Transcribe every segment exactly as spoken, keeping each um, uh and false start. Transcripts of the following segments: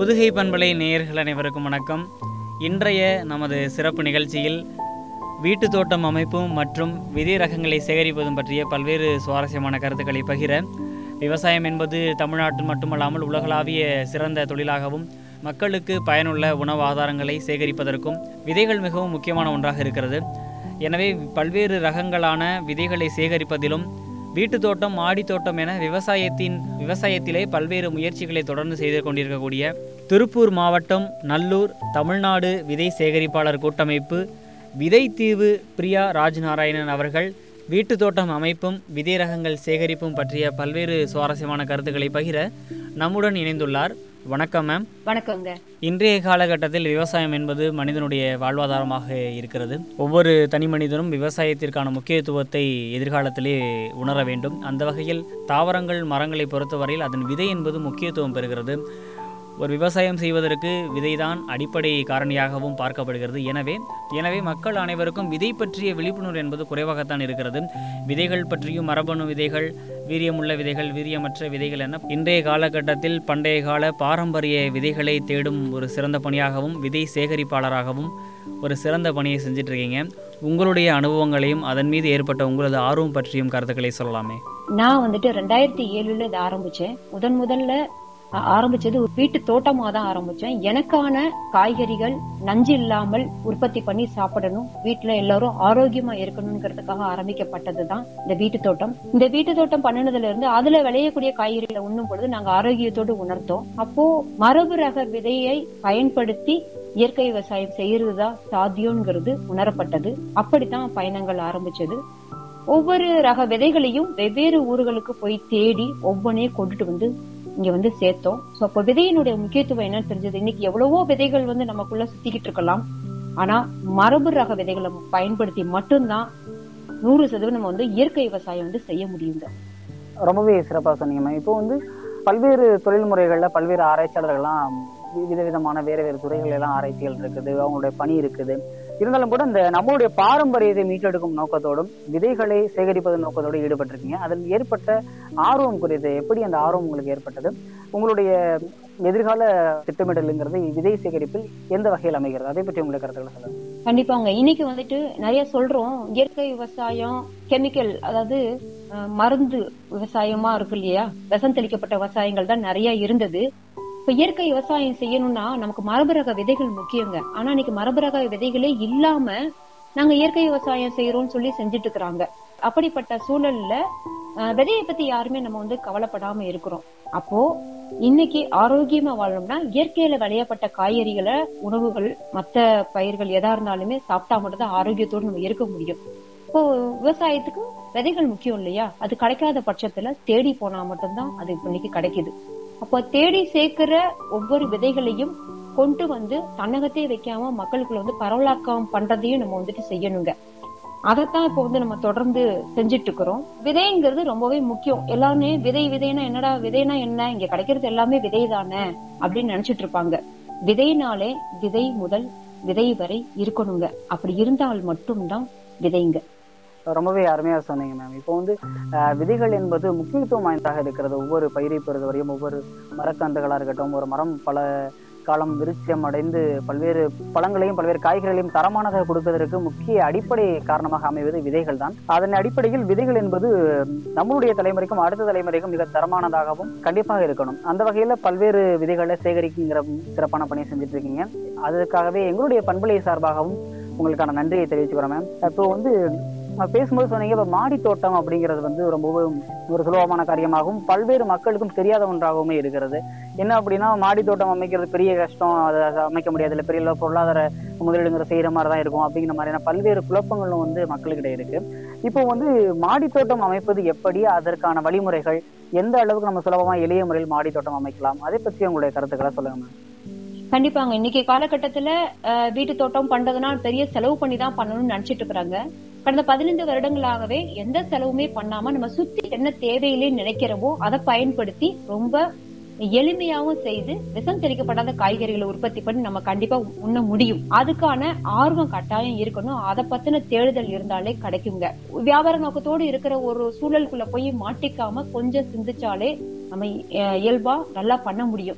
புதுகை பண்பலை நேயர்கள் அனைவருக்கும் வணக்கம். இன்றைய நமது சிறப்பு நிகழ்ச்சியில் வீட்டு தோட்டம் அமைப்பும் மற்றும் விதை ரகங்களை சேகரிப்பதும் பற்றிய பல்வேறு சுவாரஸ்யமான கருத்துக்களை பகிர, விவசாயம் என்பது தமிழ்நாட்டில் மட்டுமல்லாமல் உலகளாவிய சிறந்த தொழிலாகவும் மக்களுக்கு பயனுள்ள உணவு ஆதாரங்களை சேகரிப்பதற்கும் விதைகள் மிகவும் முக்கியமான ஒன்றாக இருக்கிறது. எனவே பல்வேறு ரகங்களான விதைகளை சேகரிப்பதிலும் வீட்டு தோட்டம், மாடி தோட்டம் என விவசாயத்தின் விவசாயத்திலே பல்வேறு முயற்சிகளை தொடர்ந்து செய்து கொண்டிருக்கக்கூடிய திருப்பூர் மாவட்டம் நல்லூர் தமிழ்நாடு விதை சேகரிப்பாளர் கூட்டமைப்பு விதைத்தீவு பிரியா ராஜ்நாராயணன் அவர்கள் வீட்டு தோட்டம் அமைப்பும் விதை ரகங்கள் சேகரிப்பும் பற்றிய பல்வேறு சுவாரஸ்யமான கருத்துக்களை பகிர நம்முடன் இணைந்துள்ளார். வணக்கம் மேம். வணக்கங்க. இன்றைய காலகட்டத்தில் விவசாயம் என்பது மனிதனுடைய வாழ்வாதாரமாக இருக்கிறது. ஒவ்வொரு தனி மனிதனும் விவசாயத்திற்கான முக்கியத்துவத்தை எதிர்காலத்திலே உணர வேண்டும். அந்த வகையில் தாவரங்கள், மரங்களை பொறுத்தவரையில் அதன் விதை என்பது முக்கியத்துவம் பெறுகிறது. ஒரு விவசாயம் செய்வதற்கு விதைதான் அடிப்படை காரணியாகவும் பார்க்கப்படுகிறது. எனவே எனவே மக்கள் அனைவருக்கும் விதை பற்றிய விழிப்புணர்வு என்பது குறைவாகத்தான் இருக்கிறது. விதைகள் பற்றியும் மரபணு விதைகள், வீரியமுள்ள விதைகள், வீரியமற்ற விதைகள் என இன்றைய காலகட்டத்தில் பண்டைய கால பாரம்பரிய விதைகளை தேடும் ஒரு சிறந்த பணியாகவும் விதை சேகரிப்பாளராகவும் ஒரு சிறந்த பணியை செஞ்சுட்டு இருக்கீங்க. உங்களுடைய அனுபவங்களையும் அதன் மீது ஏற்பட்ட உங்களது ஆர்வம் பற்றியும் கருத்துக்களை சொல்லலாமே. நான் வந்துட்டு ரெண்டாயிரத்தி ஏழுல இதை ஆரம்பிச்சேன். முதன் முதல்ல ஆரம்பிச்சது ஒரு வீட்டு தோட்டமா தான் ஆரம்பிச்சேன். எனக்கான காய்கறிகள் நஞ்சு இல்லாமல் உற்பத்தி பண்ணி சாப்பிடணும், வீட்டுல எல்லாரும் ஆரோக்கியமா இருக்கணும்ங்கிறதுக்காக ஆரம்பிக்கப்பட்டதுதான் இந்த வீட்டு தோட்டம். இந்த வீட்டு தோட்டம் பண்ணினதுல இருந்து அதுல விளையக்கூடிய காய்கறிகளை உண்ணும் பொழுது நாங்க ஆரோக்கியத்தோடு உணர்த்தோம். அப்போ மரபு ரக விதையை பயன்படுத்தி இயற்கை விவசாயம் செய்யறதுதான் சாத்தியம்ங்கிறது உணரப்பட்டது. அப்படித்தான் பயணங்கள் ஆரம்பிச்சது. ஒவ்வொரு ரக விதைகளையும் வெவ்வேறு ஊர்களுக்கு போய் தேடி ஒவ்வொன்றையும் கொண்டுட்டு வந்து இங்க வந்து சேர்த்தோம். சோ அப்ப விதையினுடைய முக்கியத்துவம் என்னன்னு தெரிஞ்சது. இன்னைக்கு எவ்வளவோ விதைகள் வந்து நமக்குள்ள சுத்திக்கிட்டு இருக்கலாம். ஆனா மரபு ரக விதைகளை பயன்படுத்தி மட்டும்தான் நூறு சதவீதம் நம்ம வந்து இயற்கை விவசாயம் வந்து செய்ய முடியுங்க. ரொம்பவே சிறப்பா சொன்னீங்க. இப்போ வந்து பல்வேறு தொழில் முறைகள்ல பல்வேறு ஆராய்ச்சியாளர்கள்லாம் விதவிதமான வேற வேறு துறைகள் எல்லாம் ஆராய்ச்சிகள் இருக்குது, அவங்களுடைய பணி இருக்குது. இருந்தாலும் கூட இந்த நம்மளுடைய பாரம்பரியத்தை மீட்டெடுக்கும் நோக்கத்தோடும் விதைகளை சேகரிப்பதன் நோக்கத்தோடு ஈடுபட்டிருக்கீங்க. அதில் ஏற்பட்ட ஆர்வம் குறித்து எப்படி அந்த ஆர்வம் உங்களுக்கு ஏற்பட்டது? உங்களுடைய எதிர்கால திட்டமிடலுங்கிறது விதை சேகரிப்பில் எந்த வகையில் அமைகிறது? அதை பற்றி உங்களுடைய கருத்துக்களை சொல்லுங்க. கண்டிப்பாங்க. இன்னைக்கு வந்துட்டு நிறைய சொல்றோம் இயற்கை விவசாயம், கெமிக்கல், அதாவது மருந்து விவசாயமா இருக்கு இல்லையா, விஷம் தெளிக்கப்பட்ட விவசாயங்கள் தான் நிறைய இருந்தது. இப்ப இயற்கை விவசாயம் செய்யணும்னா நமக்கு மரபு ரக விதைகள் முக்கியங்க. ஆனா இன்னைக்கு மரபு ரக விதைகளே இல்லாம நாங்க இயற்கை விவசாயம் செய்யறோம்னு சொல்லி செஞ்சுட்டு இருக்கிறாங்க. அப்படிப்பட்ட சூழல்ல விதையை பத்தி யாருமே நம்ம வந்து கவலைப்படாம இருக்கிறோம். அப்போ இன்னைக்கு ஆரோக்கியமா வாழணும்னா இயற்கையில விளையப்பட்ட காய்கறிகளை, உணவுகள், மற்ற பயிர்கள் எதா இருந்தாலுமே சாப்பிட்டா மட்டும் தான் ஆரோக்கியத்தோடு நம்ம இருக்க முடியும். இப்போ விவசாயத்துக்கு விதைகள் முக்கியம் இல்லையா? அது கிடைக்காத பட்சத்துல தேடி போனா மட்டும்தான் அது இன்னைக்கு கிடைக்குது. அப்போ தேடி சேர்க்கிற ஒவ்வொரு விதைகளையும் கொண்டு வந்து தன்னகத்தையே வைக்காம மக்களுக்குள்ள வந்து பரவலாக்கம் பண்றதையும் நம்ம வந்துட்டு செய்யணுங்க. அதைத்தான் இப்ப வந்து நம்ம தொடர்ந்து செஞ்சுட்டு இருக்கிறோம். விதைங்கிறது ரொம்பவே முக்கியம். எல்லாருமே விதை விதைனா என்னடா, விதைனா என்ன, இங்க கிடைக்கிறது எல்லாமே விதை தானே அப்படின்னு நினைச்சிட்டு இருப்பாங்க. விதைனாலே விதை முதல் விதை வரை இருக்கணுங்க. அப்படி இருந்தால் மட்டும்தான் விதைங்க. ரொம்பவே அருமையா சொன்னீங்க மேம். இப்போ வந்து விதைகள் என்பது முக்கியத்துவம் வாய்ந்ததாக இருக்கிறது. ஒவ்வொரு பயிரை பொறுத்த வரையும், ஒவ்வொரு மரக்கன்றுகளா இருக்கட்டும், ஒரு மரம் பல காலம் விருட்சம் அடைந்து பல்வேறு பழங்களையும் பல்வேறு காய்கறிகளையும் தரமானதாக கொடுப்பதற்கு முக்கிய அடிப்படை காரணமாக அமைவது விதைகள் தான். அதன் அடிப்படையில் விதைகள் என்பது நம்மளுடைய தலைமுறைக்கும் அடுத்த தலைமுறைக்கும் மிக தரமானதாகவும் கண்டிப்பாக இருக்கணும். அந்த வகையில பல்வேறு விதைகளை சேகரிக்கிற சிறப்பான பணியை செஞ்சுட்டு இருக்கீங்க. அதுக்காகவே எங்களுடைய பண்பலை சார்பாகவும் உங்களுக்கான நன்றியை தெரிவிச்சுக்கிறோம் மேம். இப்போ வந்து பேசும்போது சொன்னீங்க, இப்போ மாடி தோட்டம் அப்படிங்கிறது வந்து ரொம்பவும் ஒரு சுலபமான காரியமாகவும் பல்வேறு மக்களுக்கும் தெரியாத ஒன்றாகவுமே இருக்கிறது. என்ன அப்படின்னா, மாடி தோட்டம் அமைக்கிறது பெரிய கஷ்டம், அதை அமைக்க முடியாது, இல்லை பெரிய பொருளாதார முதலீடுங்கிற செய்யற மாதிரி தான் இருக்கும் அப்படிங்கிற மாதிரியான பல்வேறு குழப்பங்களும் வந்து மக்களுக்கிட்ட இருக்கு. இப்போ வந்து மாடி தோட்டம் அமைப்பது எப்படி, அதற்கான வழிமுறைகள் எந்த அளவுக்கு நம்ம சுலபமா எளிய முறையில் மாடி தோட்டம் அமைக்கலாம், அதை பற்றி உங்களுடைய கருத்துக்களை சொல்லுங்க மேம். கண்டிப்பாங்க. இன்னைக்கு காலகட்டத்துல வீட்டு தோட்டம் பண்றதுனா பெரிய செலவு பண்ணி தான் பண்ணணும்னு நினைச்சிட்டு இருக்கிறாங்க. கடந்த பதினைந்து வருடங்களாகவே எந்த செலவுமே பண்ணாம நம்ம சுத்தி என்ன தேவையிலே நினைக்கிறோமோ அதை பயன்படுத்தி ரொம்ப எளிமையாவும் செய்து விஷம் தெளிக்கப்படாத காய்கறிகளை உற்பத்தி பண்ணி நம்ம கண்டிப்பா உண்ண முடியும். அதுக்கான ஆர்வம் கட்டாயம் இருக்கணும். அதை பத்தின தேடுதல் இருந்தாலே கிடைக்குங்க. வியாபார நோக்கத்தோடு இருக்கிற ஒரு சூழலுக்குள்ள போய் மாட்டிக்காம கொஞ்சம் சிந்திச்சாலே நம்ம இயல்பா நல்லா பண்ண முடியும்.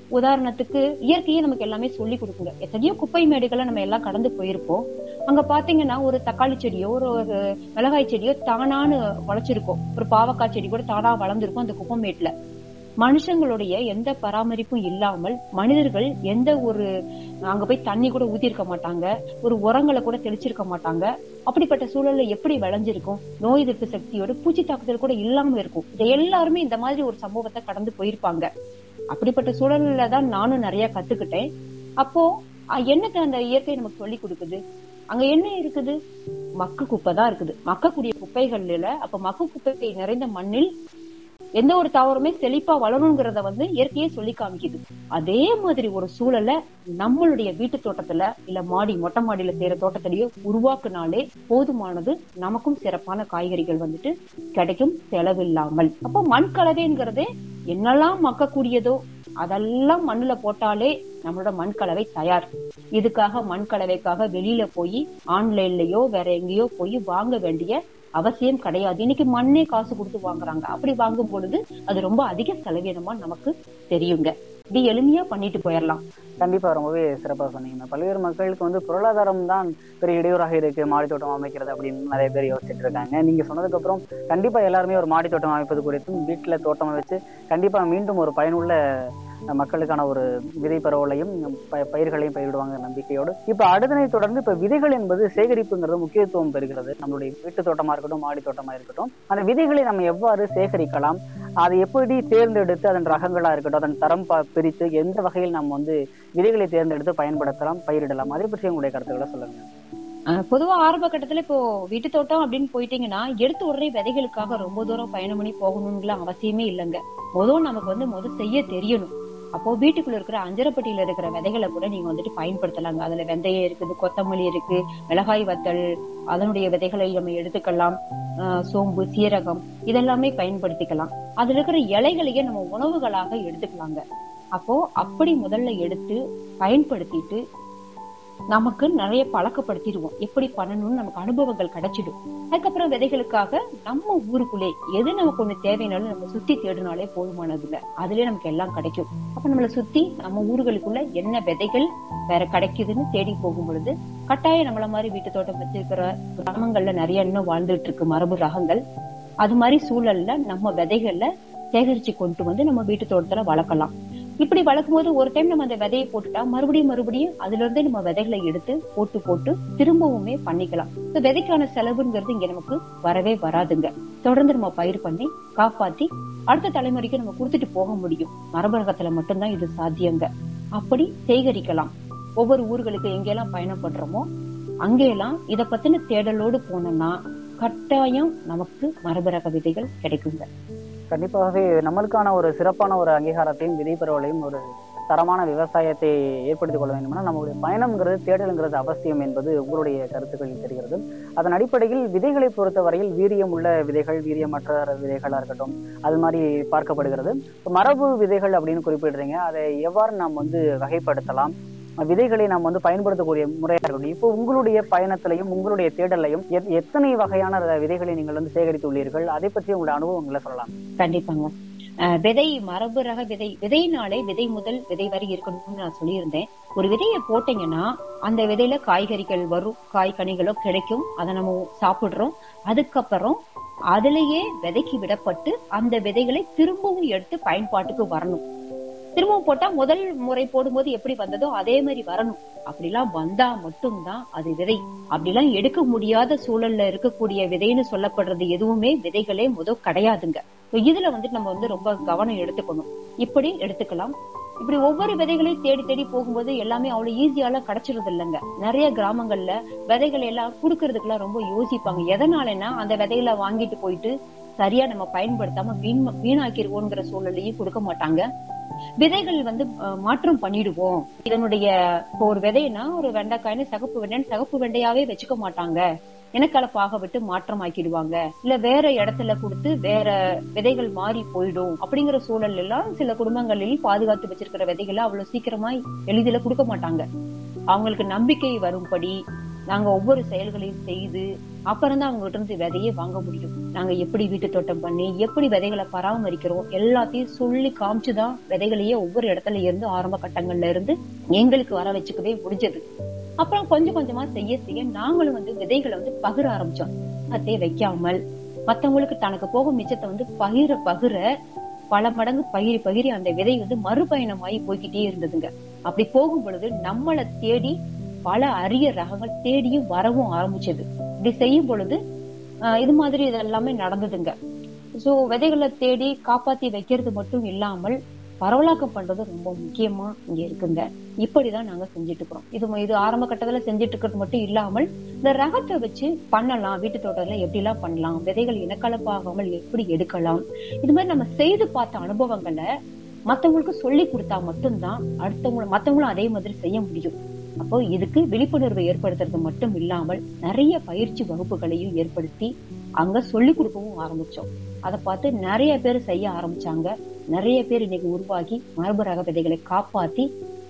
உதாரணத்துக்கு இயற்கையே நமக்கு எல்லாமே சொல்லி கொடுக்குங்க. எத்தனையோ குப்பை மேடுகளை நம்ம எல்லாம் கடந்து போயிருப்போம். அங்க பாத்தீங்கன்னா ஒரு தக்காளி செடியோ ஒரு ஒரு மிளகாய் செடியோ தானான்னு வளைச்சிருக்கும், ஒரு பாவக்காய் செடி கூட தானா வளர்ந்துருக்கும் அந்த குப்பை மேட்ல. மனுஷங்களுடைய எந்த பராமரிப்பும் இல்லாமல் மனிதர்கள் எந்த ஒரு அங்க போய் தண்ணி கூட ஊத்திருக்க மாட்டாங்க, ஒரு உரங்களை கூட தெளிச்சிருக்க மாட்டாங்க. அப்படிப்பட்ட சூழல்ல எப்படி விளைஞ்சிருக்கும்? நோய் எதிர்ப்பு சக்தியோட பூச்சி தாக்குதல் கூட இல்லாம இருக்கும். இதை எல்லாருமே இந்த மாதிரி ஒரு சம்பவத்தை கடந்து போயிருப்பாங்க. அப்படிப்பட்ட சூழல்ல தான் நானும் நிறைய கத்துக்கிட்டேன். அப்போ என்னத்தை அந்த இயற்கை நமக்கு சொல்லி கொடுக்குது? அங்க என்ன இருக்குது? மக்கு குப்பை தான் இருக்குது. மக்கக்கூடிய குப்பைகள்ல அப்ப மக்கு குப்பை நிறைந்த மண்ணில் எந்த ஒரு தாவரமே செழிப்பா வளருங்கிறத வந்து இயற்கையே சொல்லி காமிக்குது. அதே மாதிரி ஒரு சூழலை நம்மளுடைய வீட்டு தோட்டத்துல இல்ல மாடி மொட்டை மாடியில செய்யற தோட்டத்திலேயோ உருவாக்குனாலே போதுமானது. நமக்கும் சிறப்பான காய்கறிகள் வந்துட்டு கிடைக்கும் செலவில்லாமல். அப்போ மண் கலவைங்கிறதே என்னெல்லாம் மக்கக்கூடியதோ அதெல்லாம் மண்ணுல போட்டாலே நம்மளோட மண் கலவை தயார். இதுக்காக மண் கலவைக்காக வெளியில போய் ஆன்லைன்லயோ வேற எங்கேயோ போய் வாங்க வேண்டிய அவசியம் கிடையாது. இன்னைக்கு மண்ணே காசு கொடுத்து வாங்குறாங்க. அப்படி வாங்கும் பொழுது அது ரொம்ப அதிக செலவினமா நமக்கு தெரியுங்க. இது எளிமையா பண்ணிட்டு போயிடலாம். கண்டிப்பா ரொம்பவே சிறப்பா சொன்னீங்க. பல்வேறு மக்களுக்கு வந்து பொருளாதாரம் தான் பெரிய இடையூறாக இருக்கு மாடி தோட்டம் அமைக்கிறது அப்படின்னு நிறைய பேர் யோசிச்சுட்டு இருக்காங்க. நீங்க சொன்னதுக்கு அப்புறம் கண்டிப்பா எல்லாருமே ஒரு மாடி தோட்டம் அமைப்பது குறித்தும் வீட்டுல தோட்டம் வச்சு கண்டிப்பா மீண்டும் ஒரு பயனுள்ள மக்களுக்கான ஒரு விதை பரவலையும் பயிர்களையும் பயிரிடுவாங்க நம்பிக்கையோடு. இப்ப அடுத்தனை தொடர்ந்து இப்ப விதைகள் என்பது சேகரிப்புங்கிறது முக்கியத்துவம் பெறுகிறது. நம்மளுடைய வீட்டு தோட்டமா இருக்கட்டும் மாடி தோட்டமா இருக்கட்டும், அந்த விதைகளை நம்ம எவ்வாறு சேகரிக்கலாம், அதை எப்படி தேர்ந்தெடுத்து அதன் ரகங்களா இருக்கட்டும் அதன் தரம் பிரித்து எந்த வகையில் நம்ம வந்து விதைகளை தேர்ந்தெடுத்து பயன்படுத்தலாம் பயிரிடலாம், அதை பற்றி உங்களுடைய கருத்துக்களை சொல்லுங்க. பொதுவா ஆரம்ப கட்டத்துல இப்போ வீட்டு தோட்டம் அப்படின்னு போயிட்டீங்கன்னா எடுத்து உடனே விதைகளுக்காக ரொம்ப தூரம் பயணம் பண்ணி போகணும்னு அவசியமே இல்லைங்க. முதல் நமக்கு வந்து முதல் செய்ய தெரியணும். அப்போ வீட்டுக்குள்ள இருக்கிற அஞ்சரப்பட்டியில இருக்கிற விதைகளை கூட நீங்க வந்துட்டு பயன்படுத்தலாங்க. அதுல வெந்தயம் இருக்குது, கொத்தமல்லி இருக்கு, மிளகாய் வத்தல், அதனுடைய விதைகளை நம்ம எடுத்துக்கலாம். ஆஹ் சோம்பு, சீரகம் இதெல்லாமே பயன்படுத்திக்கலாம். அதுல இருக்கிற இலைகளையே நம்ம உணவுகளாக எடுத்துக்கலாங்க. அப்போ அப்படி முதல்ல எடுத்து பயன்படுத்திட்டு நமக்கு நிறைய பழக்கப்படுத்திடுவோம். எப்படி பண்ணணும்னு நமக்கு அனுபவங்கள் கிடைச்சிடும். அதுக்கப்புறம் விதைகளுக்காக நம்ம ஊருக்குள்ளே எது நமக்கு ஒண்ணு தேவைனாலும் நம்ம சுத்தி தேடினாலே போதுமானது இல்ல, அதுலயே நமக்கு எல்லாம் கிடைக்கும். அப்ப நம்மளை சுத்தி நம்ம ஊர்களுக்குள்ள என்ன விதைகள் வேற கிடைக்குதுன்னு தேடி போகும் பொழுது கட்டாயம் நம்மள மாதிரி வீட்டு தோட்டம் வச்சிருக்கிற கிராமங்கள்ல நிறைய இன்னும் வாழ்ந்துட்டு இருக்கு மரபு ரகங்கள். அது மாதிரி சூழல்ல நம்ம விதைகள்ல சேகரிச்சு கொண்டு வந்து நம்ம வீட்டு தோட்டத்துல வளர்க்கலாம். இப்படி வளர்க்கும் போது ஒரு டைம் நம்ம அந்த விதையை போட்டுட்டா மறுபடியும் மறுபடியும் அதுல இருந்தே நம்ம விதைகளை எடுத்து போட்டு போட்டு திரும்பவுமே பண்ணிக்கலாம். விதைக்கான செலவுங்கிறது இங்க நமக்கு வரவே வராதுங்க. தொடர்ந்து நம்ம பயிர் பண்ணி காப்பாத்தி அடுத்த தலைமுறைக்கு நம்ம கொடுத்துட்டு போக முடியும். மரபகத்துல மட்டும்தான் இது சாத்தியங்க. அப்படி சேகரிக்கலாம். ஒவ்வொரு ஊர்களுக்கு எங்கெல்லாம் பயணம் பண்றோமோ அங்கெல்லாம் இத பத்தின தேடலோடு போனோம்னா கட்டாயம் நமக்கு மரபரக விதைகள் கிடைக்குங்க. கண்டிப்பாகவே நம்மளுக்கான ஒரு சிறப்பான ஒரு அங்கீகாரத்தையும் விதை பரவலையும் ஒரு தரமான விவசாயத்தை ஏற்படுத்திக் கொள்ள வேண்டும்னா நம்மளுடைய பயணம்ங்கிறது தேடலுங்கிறது அவசியம் என்பது உங்களுடைய கருத்துக்களில் தெரிகிறது. அதன் அடிப்படையில் விதைகளை பொறுத்தவரையில் வீரியம் உள்ள விதைகள், வீரியமற்ற விதைகளா இருக்கட்டும் அது மாதிரி பார்க்கப்படுகிறது. மரபு விதைகள் அப்படின்னு குறிப்பிடுறீங்க, அதை எவ்வாறு நாம் வந்து வகைப்படுத்தலாம், விதைகளை நாம் வந்து பயன்படுத்தக்கூடிய முறையாக இருக்கட்டும். இப்போ உங்களுடைய பயணத்திலையும் உங்களுடைய தேடலையும் எத்தனை வகையான விதைகளை நீங்கள் வந்து சேகரித்துள்ளீர்கள், அதை பற்றி உங்களுடைய அனுபவங்களை சொல்லலாம். கண்டிப்பாங்க. விதை மரபு ரக விதை விதைனாலே விதை முதல் விதை வரை இருக்கணும்னு நான் சொல்லியிருந்தேன். ஒரு விதையை போட்டீங்கன்னா அந்த விதையில காய்கறிகள் வரும், காய் கனிகளோ கிடைக்கும், அதை நம்ம சாப்பிடுறோம். அதுக்கப்புறம் அதுலயே விதைக்கு விடப்பட்டு அந்த விதைகளை திரும்பவும் எடுத்து பயன்பாட்டுக்கு வரணும். திரும்பவும் போட்டா முதல் முறை போடும்போது எப்படி வந்ததோ அதே மாதிரி வரணும். அப்படிலாம் வந்தா மட்டும்தான் அது விதை. அப்படிலாம் எடுக்க முடியாத சூழல்ல இருக்கக்கூடிய விதைன்னு சொல்லப்படுறது எதுவுமே விதைகளே முதல் கிடையாதுங்க. இதுல வந்துட்டு நம்ம வந்து ரொம்ப கவனம் எடுத்துக்கணும். இப்படி எடுத்துக்கலாம். இப்படி ஒவ்வொரு விதைகளையும் தேடி தேடி போகும்போது எல்லாமே அவ்வளவு ஈஸியால கிடைச்சிருது இல்லைங்க. நிறைய கிராமங்கள்ல விதைகளை எல்லாம் குடுக்கறதுக்கு ரொம்ப யோசிப்பாங்க. எதனாலன்னா அந்த விதைகளை வாங்கிட்டு போயிட்டு சரியா நம்ம பயன்படுத்தாம வீண் வீணாக்கிடுவோங்கிற சூழலையும் கொடுக்க மாட்டாங்க. விதைகள் வந்து மாற்றம் பண்ணிடுவோம். இதனுடைய இப்போ ஒரு விதைன்னா ஒரு வெண்டைக்காய்னு சகப்பு வெண்டைன்னு சகப்பு வெண்டையாவே வச்சுக்க மாட்டாங்க. இனக்கலப்பாக விட்டு மாற்றம் ஆக்கிடுவாங்க. இல்ல வேற இடத்துல கொடுத்து வேற விதைகள் மாறி போயிடும். அப்படிங்கிற சூழல் எல்லாம் சில குடும்பங்களில் பாதுகாத்து வச்சிருக்கிற விதைகளை அவ்வளவு சீக்கிரமா எளிதில கொடுக்க மாட்டாங்க. அவங்களுக்கு நம்பிக்கை வரும்படி நாங்க ஒவ்வொரு செயல்களையும் செய்து அப்புறம் தான் அவங்க கிட்ட இருந்து விதையே வாங்க முடியும். நாங்க எப்படி வீட்டு தோட்டம் பண்ணி எப்படி விதைகளை பராமரிக்கிறோம் எல்லாத்தையும் சொல்லி காமிச்சுதான் விதைகளையே ஒவ்வொரு இடத்துல இருந்து ஆரம்ப கட்டங்கள்ல இருந்து எங்களுக்கு வர வச்சுக்கவே முடிஞ்சது. அப்புறம் கொஞ்சம் கொஞ்சமா செய்ய செய்ய நாங்களும் வந்து விதைகளை வந்து பகிர ஆரம்பிச்சோம். அதே வைக்காமல் மத்தவங்களுக்கு தனக்கு போகும் மிச்சத்தை வந்து பகிர பகிர பல மடங்கு பகிரி பகிரி அந்த விதை வந்து மறுபயணமாயி போய்கிட்டே இருந்ததுங்க. அப்படி போகும் பொழுது நம்மளை தேடி பல அரிய ரகங்கள் தேடியும் வரவும் ஆரம்பிச்சது. இப்படி செய்யும் பொழுது ஆஹ் இது மாதிரி இதெல்லாமே நடந்ததுங்க. சோ விதைகளை தேடி காப்பாத்தி வைக்கிறது மட்டும் இல்லாமல் பரவலாக்கம் பண்றது ரொம்ப முக்கியமா இங்க இருக்குங்க. இப்படிதான் நாங்க செஞ்சுட்டு இருக்கிறோம். இது இது ஆரம்ப கட்டத்துல செஞ்சுட்டு இருக்கிறது மட்டும் இல்லாமல் இந்த ரகத்தை வச்சு பண்ணலாம், வீட்டு தோட்டத்துல எப்படி எல்லாம் பண்ணலாம், விதைகள் இனக்கலப்பாகாமல் எப்படி எடுக்கலாம், இது மாதிரி நம்ம செய்து பார்த்த அனுபவங்களை மத்தவங்களுக்கு சொல்லி கொடுத்தா மட்டும்தான் அடுத்தவங்க மத்தவங்களும் அதே மாதிரி செய்ய முடியும். அப்போ இதுக்கு விழிப்புணர்வை ஏற்படுத்துறது மட்டும் இல்லாமல் நிறைய பயிற்சி வகுப்புகளையும் ஏற்படுத்தி அங்க சொல்லி கொடுக்கவும் ஆரம்பிச்சோம். அதை பார்த்து நிறைய பேர் செய்ய ஆரம்பிச்சாங்க. நிறைய பேர் இன்னைக்கு உருவாகி மரபு ரக விதைகளை காப்பாத்தி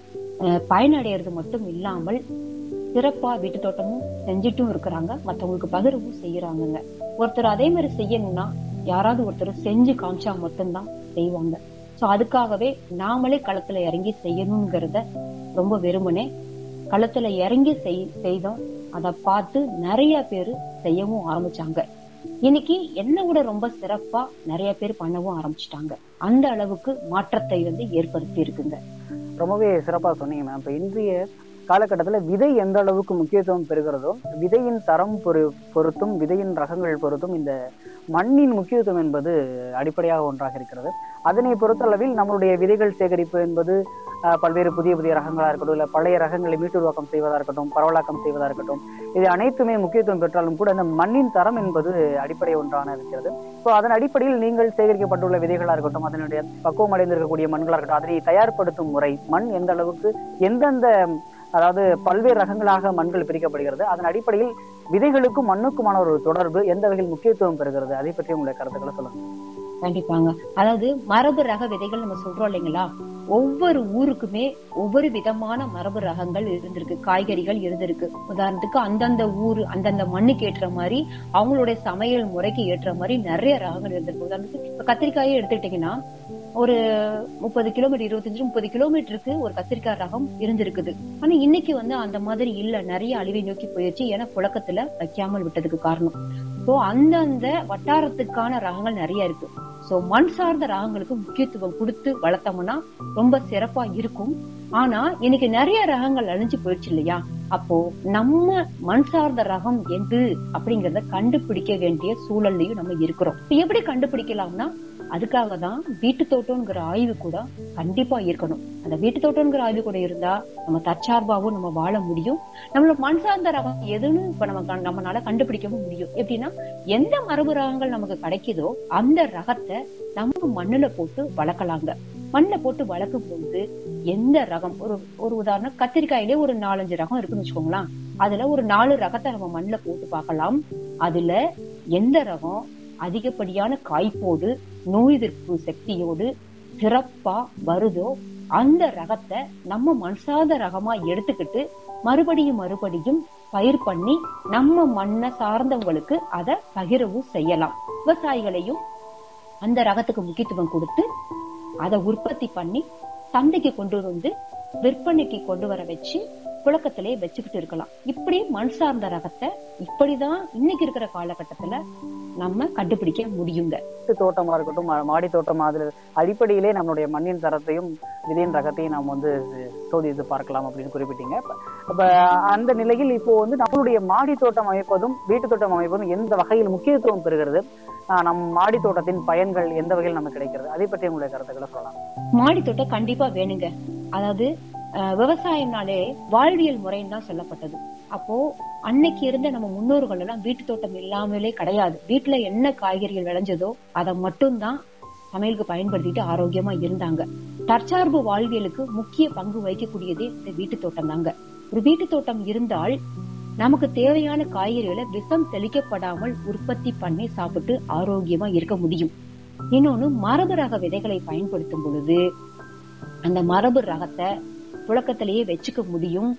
பயனடைறது மட்டும் இல்லாமல் சிறப்பா வீட்டு தோட்டமும் செஞ்சிட்டும் இருக்கிறாங்க, மத்தவங்களுக்கு பகிரவும் செய்யறாங்க. ஒருத்தர் அதே மாதிரி செய்யணும்னா யாராவது ஒருத்தர் செஞ்சு காமிச்சா மட்டும்தான் செய்வாங்க. சோ அதுக்காகவே நாமளே களத்துல இறங்கி செய்யணுங்கிறத ரொம்ப வெறுமனே களத்துல இறங்கி செய்தோம். அதை பார்த்து நிறைய பேரு செய்யவும் ஆரம்பிச்சாங்க. இன்னைக்கு என்ன விட ரொம்ப சிறப்பா நிறைய பேர் பண்ணவும் ஆரம்பிச்சுட்டாங்க. அந்த அளவுக்கு மாற்றத்தை வந்து ஏற்படுத்தி இருக்குங்க. ரொம்பவே சிறப்பா சொன்னீங்க மேம். இப்ப இன்றைய காலகட்டத்துல விதை எந்த அளவுக்கு முக்கியத்துவம் பெறுகிறதோ விதையின் தரம் பொறு பொறுத்தும் விதையின் ரகங்கள் பொறுத்தும் இந்த மண்ணின் முக்கியத்துவம் என்பது அடிப்படையாக ஒன்றாக இருக்கிறது. அதனை பொறுத்தளவில் நம்மளுடைய விதைகள் சேகரிப்பு என்பது பல்வேறு புதிய புதிய ரகங்களா இருக்கட்டும், இல்ல பழைய ரகங்களை மீட்டுருவாக்கம் செய்வதா இருக்கட்டும், பரவலாக்கம் செய்வதா இருக்கட்டும், இது அனைத்துமே முக்கியத்துவம் பெற்றாலும் கூட இந்த மண்ணின் தரம் என்பது அடிப்படை ஒன்றான இருக்கிறது. ஸோ அதன் அடிப்படையில் நீங்கள் சேகரிக்கப்பட்டுள்ள விதைகளா இருக்கட்டும், அதனுடைய பக்குவம் அடைந்திருக்கக்கூடிய மண்களா இருக்கட்டும், அதனை தயார்படுத்தும் முறை, மண் எந்த அளவுக்கு எந்தெந்த அதாவது பல்வேறு ரகங்களாக மண்கள் பிரிக்கப்படுகிறது, அதன் அடிப்படையில் விதைகளுக்கும் மண்ணுக்குமான ஒரு தொடர்பு எந்த வகையில் முக்கியத்துவம் பெறுகிறது, அதை பற்றி உங்களுடைய கருத்துக்களை சொல்லுங்க. கண்டிப்பாங்க. அதாவது மரபு ரக விதைகள் நம்ம சொல்றோம் இல்லைங்களா, ஒவ்வொரு ஊருக்குமே ஒவ்வொரு விதமான மரபு ரகங்கள் இருந்திருக்கு, காய்கறிகள் இருந்திருக்கு. உதாரணத்துக்கு அந்தந்த ஊரு அந்தந்த மண்ணுக்கு ஏற்ற மாதிரி அவங்களுடைய சமையல் முறைக்கு ஏற்ற மாதிரி நிறைய ரகங்கள் இருந்திருக்கு. உதாரணத்துக்கு இப்ப கத்திரிக்காயே எடுத்துக்கிட்டீங்கன்னா ஒரு முப்பது கிலோமீட்டர் இருபத்தஞ்சு முப்பது கிலோமீட்டருக்கு ஒரு கத்திரிக்காய் ரகம் இருந்திருக்குது. ஆனா இன்னைக்கு வந்து அந்த மாதிரி இல்ல, நிறைய அழிவை நோக்கி போயிடுச்சு. ஏன்னா புழக்கத்துல வைக்காமல் விட்டதுக்கு காரணம். சோ அந்தந்த வட்டாரத்துக்கான ரகங்கள் நிறைய இருக்கு. சோ மண் சார்ந்த ரகங்களுக்கு முக்கியத்துவம் கொடுத்து வளர்த்தோம்னா ரொம்ப சிறப்பா இருக்கும். ஆனா இன்னைக்கு நிறைய ரகங்கள் அழிஞ்சு போயிடுச்சு இல்லையா, அப்போ நம்ம மண் சார்ந்த ரகம் எது அப்படிங்கறத கண்டுபிடிக்க வேண்டிய சூழல்லையும் நம்ம இருக்கிறோம். எப்படி கண்டுபிடிக்கலாம்னா அதுக்காக தான் வீட்டு தோட்டம்ங்கிற ஆய்வு கூட கண்டிப்பா இருக்கணும். அந்த வீட்டு தோட்டம்ங்கிற ஆய்வு கூட இருந்தா நம்ம தற்சார்பாவும் நம்ம வாழ முடியும். நம்மளோட மண் சார்ந்த ரகம் எதுன்னு இப்ப நம்ம நம்மளால கண்டுபிடிக்கவும் முடியும். எப்படின்னா எந்த மரபு ரகங்கள் நமக்கு கிடைக்குதோ அந்த ரகத்தை நம்ம மண்ணுல போட்டு வளர்க்கலாங்க. மண்ணுல போட்டு வளர்க்கும் போது எந்த ரகம் ஒரு ஒரு உதாரணம் கத்திரிக்காயிலே ஒரு நாலஞ்சு ரகம் இருக்குன்னு வச்சுக்கோங்களேன். அதுல ஒரு நாலு ரகத்தை நம்ம மண்ணுல போட்டு பார்க்கலாம். அதுல எந்த ரகம் அதிகப்படியான காய்ப்போடு நோய் எதிர்ப்பு சக்தியோடு சிறப்பா வருதோ அந்த ரகத்தை நம்ம மண்சார்ந்த ரகமா எடுத்துக்கிட்டு மறுபடியும் மறுபடியும் பயிர் பண்ணி நம்ம மண்ணை சார்ந்தவங்களுக்கு அதை பகிரவும் செய்யலாம். விவசாயிகளையும் அந்த ரகத்துக்கு முக்கியத்துவம் கொடுத்து அதை உற்பத்தி பண்ணி சந்தைக்கு கொண்டு வந்து விற்பனைக்கு கொண்டு வர வச்சு புழக்கத்திலே வச்சுக்கிட்டு இருக்கலாம். இப்படி மண் சார்ந்த ரகத்தை இப்படிதான் இன்னைக்கு இருக்கிற காலகட்டத்துல நம்ம கண்டுபிடிக்க முடியுங்க. தோட்டமா இருக்கட்டும், மாடி தோட்டம், அதுல அடிப்படையிலே நம்மளுடைய மண்ணின் தரத்தையும் விதையின் ரகத்தையும் நாம் வந்து சோதித்து பார்க்கலாம் அப்படின்னு குறிப்பிட்டீங்க. அப்ப அந்த நிலையில் இப்போ வந்து நம்மளுடைய மாடி தோட்டம் அமைப்பதும் வீட்டு தோட்டம் அமைப்பதும் எந்த வகையில் முக்கியத்துவம் பெறுகிறது, நம் மாடி தோட்டத்தின் பயன்கள் எந்த வகையில் நமக்கு கிடைக்கிறது, அதை பற்றி உங்களுடைய கருத்துக்களை சொல்லலாம். மாடி தோட்டம் கண்டிப்பா வேணுங்க. அதாவது விவசாயம்னாலே வாழ்வியல் முறைன்னு தான் சொல்லப்பட்டது. அப்போ அன்னைக்கு இருந்த நம்ம முன்னோர்கள் எல்லாம் வீட்டு தோட்டம் இல்லாமலே கிடையாது. வீட்டுல என்ன காய்கறிகள் விளைஞ்சதோ அதை மட்டும்தான் சமையலுக்கு பயன்படுத்திட்டு ஆரோக்கியமா இருந்தாங்க. தற்சார்பு வாழ்வியலுக்கு முக்கிய பங்கு வகிக்கக்கூடியதே இந்த வீட்டு தோட்டம் தாங்க. ஒரு வீட்டு தோட்டம் இருந்தால் நமக்கு தேவையான காய்கறிகளை விஷம் தெளிக்கப்படாமல் உற்பத்தி பண்ணி சாப்பிட்டு ஆரோக்கியமா இருக்க முடியும். இன்னொன்னு மரபு ரக விதைகளை பயன்படுத்தும் பொழுது அந்த மரபு ரகத்தை புழக்கத்திலேயே வச்சுக்க முடியும்.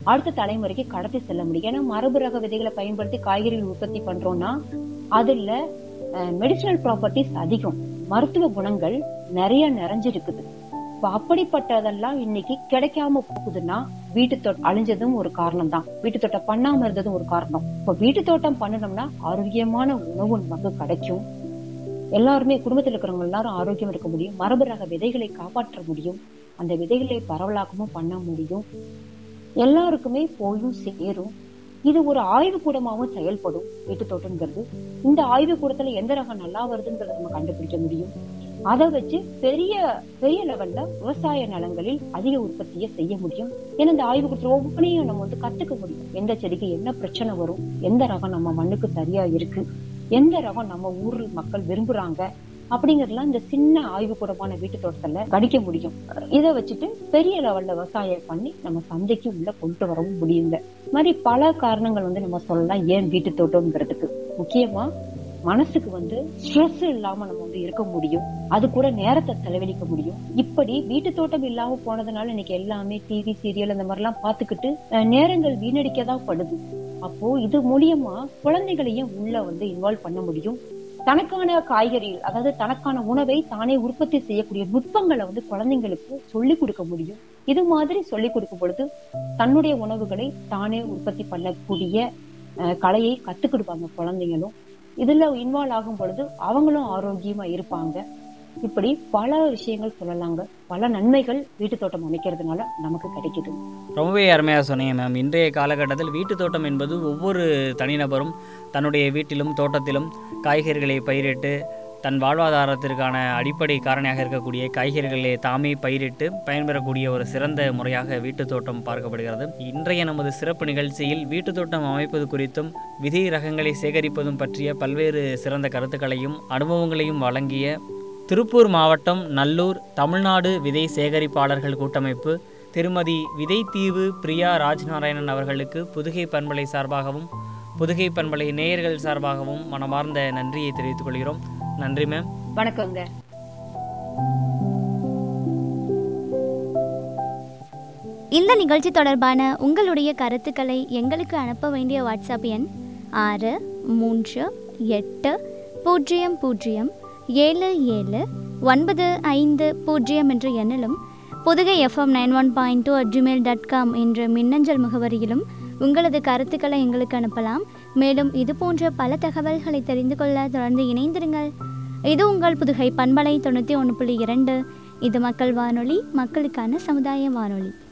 அடுத்த தலைமுறைக்கு கடத்தி செல்ல முடியும். ஏன்னா மரபு ரக விதைகளை பயன்படுத்தி காய்கறிகள் உற்பத்தி பண்றோம்னா அதுல மெடிசினல் ப்ராப்பர்ட்டிஸ் அதிகம், மருத்துவ குணங்கள் நிறைய நிறைஞ்சிருக்குது. இப்ப அப்படிப்பட்டதெல்லாம் இன்னைக்கு கிடைக்காம போகுதுன்னா வீட்டு தோட்டம் அழிஞ்சதும் ஒரு காரணம் தான், வீட்டு தோட்டம் பண்ணாம இருந்ததும் ஒரு காரணம். இப்ப வீட்டு தோட்டம் பண்ணணும்னா ஆரோக்கியமான உணவு நமக்கு கிடைக்கும், எல்லாருமே குடும்பத்தில் இருக்கிறவங்க எல்லாரும் ஆரோக்கியம் இருக்க முடியும், மரபு ரக விதைகளை காப்பாற்ற முடியும், அந்த விதைகளை பரவலாக்கமும் பண்ண முடியும், எல்லாருக்குமே போயும் சேரும். இது ஒரு ஆய்வு கூடமாவும் செயல்படும் வீட்டு தோட்டம்ங்கிறது. இந்த ஆய்வு கூடத்துல எந்த ரகம் நல்லா வருதுங்கிறத நம்ம கண்டுபிடிக்க முடியும். அதை வச்சு பெரிய பெரிய லெவல்ல விவசாய நிலங்களில் அதிக உற்பத்தியை செய்ய முடியும். ஏன்னா இந்த ஆய்வு கூடத்துல ஒவ்வொன்றையும் நம்ம வந்து கத்துக்க முடியும். எந்த செடிக்கு என்ன பிரச்சனை வரும், எந்த ரகம் நம்ம மண்ணுக்கு சரியா இருக்கு, எந்த ரகம் நம்ம ஊர் மக்கள் விரும்புறாங்க அப்படிங்கறதுலாம் இந்த சின்ன ஆய்வு கூடமான வீட்டு தோட்டத்துல கணிக்க முடியும். இதை வச்சுட்டு பெரிய லெவல்ல விவசாயம் பண்ணி நம்ம சந்தைக்கு உள்ள கொண்டு வரவும் முடியுங்க. மாதிரி பல காரணங்கள் வந்து நம்ம சொல்லலாம் ஏன் வீட்டு தோட்டம்ங்கிறதுக்கு. முக்கியமா மனசுக்கு வந்து ஸ்ட்ரெஸ் இல்லாம நம்ம வந்து இருக்க முடியும், அது கூட நேரத்தை செலவழிக்க முடியும். இப்படி வீட்டு தோட்டம் இல்லாம போனதுனால இன்னைக்கு எல்லாமே டிவி சீரியல் இந்த மாதிரி எல்லாம் பாத்துக்கிட்டு நேரங்கள் வீணடிக்கதான் படுது. அப்போ இது மூலியமா குழந்தைகளையும் உள்ள வந்து இன்வால்வ் பண்ண முடியும். தனக்கான காய்கறிகள், அதாவது தனக்கான உணவை தானே உற்பத்தி செய்யக்கூடிய நுட்பங்களை வந்து குழந்தைங்களுக்கு சொல்லிக் கொடுக்க முடியும். இது மாதிரி சொல்லிக் கொடுக்கும் பொழுது தன்னுடைய உணவுகளை தானே உற்பத்தி பண்ணக்கூடிய கலையை கத்துக்கிடுவாங்க குழந்தைங்களும். இதுல இன்வால்வ் ஆகும் பொழுது அவங்களும் ஆரோக்கியமா இருப்பாங்க. இப்படி பல விஷயங்கள் சொல்லலாங்க. பல நன்மைகள் வீட்டு தோட்டம் அமைக்கிறதுனால நமக்கு கிடைக்குது. ரொம்பவே அருமையாக சொன்னீங்க மேம். இன்றைய காலகட்டத்தில் வீட்டு தோட்டம் என்பது ஒவ்வொரு தனிநபரும் தன்னுடைய வீட்டிலும் தோட்டத்திலும் காய்கறிகளை பயிரிட்டு தன் வாழ்வாதாரத்திற்கான அடிப்படை காரணியாக இருக்கக்கூடிய காய்கறிகளை தாமே பயிரிட்டு பயன்பெறக்கூடிய ஒரு சிறந்த முறையாக வீட்டு தோட்டம் பார்க்கப்படுகிறது. இன்றைய நமது சிறப்பு நிகழ்ச்சியில் வீட்டு தோட்டம் அமைப்பது குறித்தும் விதை ரகங்களை சேகரிப்பதும் பற்றிய பல்வேறு சிறந்த கருத்துக்களையும் அனுபவங்களையும் வழங்கிய திருப்பூர் மாவட்டம் நல்லூர் தமிழ்நாடு விதை சேகரிப்பாளர்கள் கூட்டமைப்பு திருமதி விதைத்தீவு பிரியா ராஜ்நாராயணன் அவர்களுக்கு புதுகை பண்பலை சார்பாகவும் புதுகை பண்பலை நேயர்கள் சார்பாகவும் மனமார்ந்த நன்றியை தெரிவித்துக் கொள்கிறோம். நன்றி மேம். வணக்கங்க. இந்த நிகழ்ச்சி தொடர்பான உங்களுடைய கருத்துக்களை எங்களுக்கு அனுப்ப வேண்டிய வாட்ஸ்அப் எண் ஆறு மூன்று எட்டு பூஜ்ஜியம் பூஜ்ஜியம் ஏழு ஏழு ஒன்பது ஐந்து பூஜ்ஜியம் என்ற எண்ணிலும் Pudukai FM nine one point two at Gmail dot com என்ற மின்னஞ்சல் முகவரியிலும் உங்களது கருத்துக்களை எங்களுக்கு அனுப்பலாம். மேலும் இது போன்ற பல தகவல்களை தெரிந்து கொள்ள தொடர்ந்து இணைந்திருங்கள். இது உங்கள் புதுகை பண்பலை தொண்ணூற்றி ஒன்று புள்ளி இரண்டு. இது மக்கள் வானொலி, மக்களுக்கான சமுதாய வானொலி.